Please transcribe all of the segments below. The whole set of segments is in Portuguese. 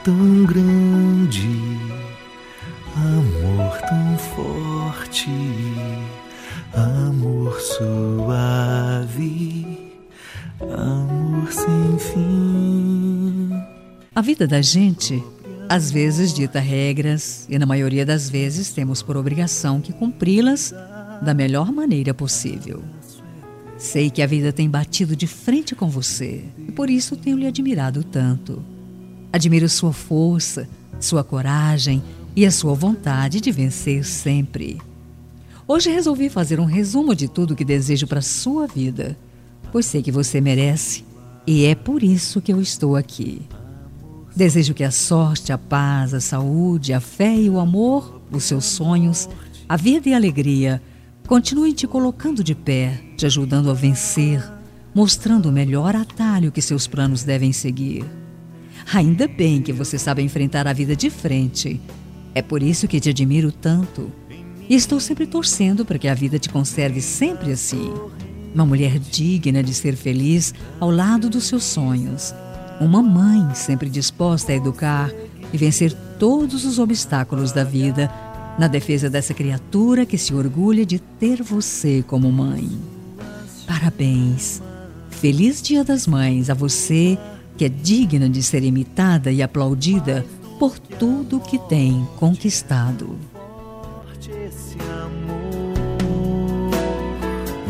tão grande, amor tão forte, amor suave, amor sem fim. A vida da gente, às vezes, dita regras e, na maioria das vezes, temos por obrigação que cumpri-las da melhor maneira possível. Sei que a vida tem batido de frente com você e por isso tenho lhe admirado tanto. Admiro sua força, sua coragem e a sua vontade de vencer sempre. Hoje resolvi fazer um resumo de tudo que desejo para a sua vida, pois sei que você merece e é por isso que eu estou aqui. Desejo que a sorte, a paz, a saúde, a fé e o amor, os seus sonhos, a vida e a alegria continuem te colocando de pé, te ajudando a vencer, mostrando o melhor atalho que seus planos devem seguir. Ainda bem que você sabe enfrentar a vida de frente. É por isso que te admiro tanto. E estou sempre torcendo para que a vida te conserve sempre assim. Uma mulher digna de ser feliz ao lado dos seus sonhos. Uma mãe sempre disposta a educar e vencer todos os obstáculos da vida na defesa dessa criatura que se orgulha de ter você como mãe. Parabéns! Feliz Dia das Mães a você que é digna de ser imitada e aplaudida por tudo que tem conquistado. Esse amor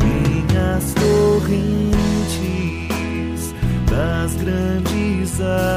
em as torrentes das grandes águas.